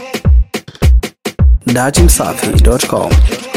dachimsafi.com.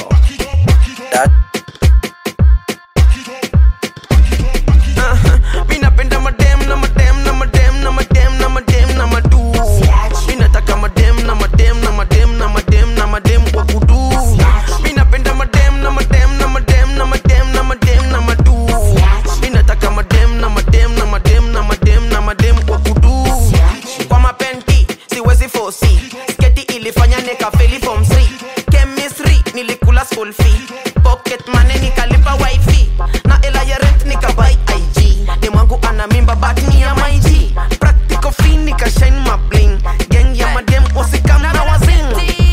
Mi napenda madem na madem na madem na madem na madem na madu. Mi nataka madem na madem na madem na madem na madem wa kudu. Mi napenda madem na madem na madem na madem na madem na madu. Mi nataka madem na madem na madem na madem na madem wa kudu. Kwa mapenti siwezi fosi, sketi ilifanya nikafeli form 3. Chemistry nilikula school fee, pocket money nikalipa wifi, na ela ya rent nikabuy IG. Demwangu ana mimba but me ya my G. Practical fee nikashine my bling. Gang ya madem usikam na wazing.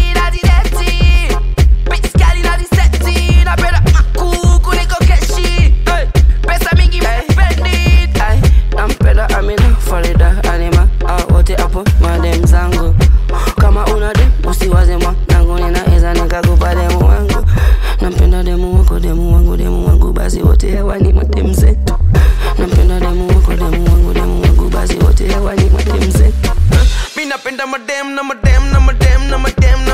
Nampenda Amina, Farida, Alima, wote hapo madem zangu. Kama una dem usiwaze mwanangu, ninaweza nikakupa demu wangu. Nampenda demu wako, demu wangu, demu wangu, basi wote hawa ni madem zetu. Nampenda demu wako, demu wangu, demu wangu, basi wote hawa ni madem zetu. Mi napenda madem na madem na madem na madem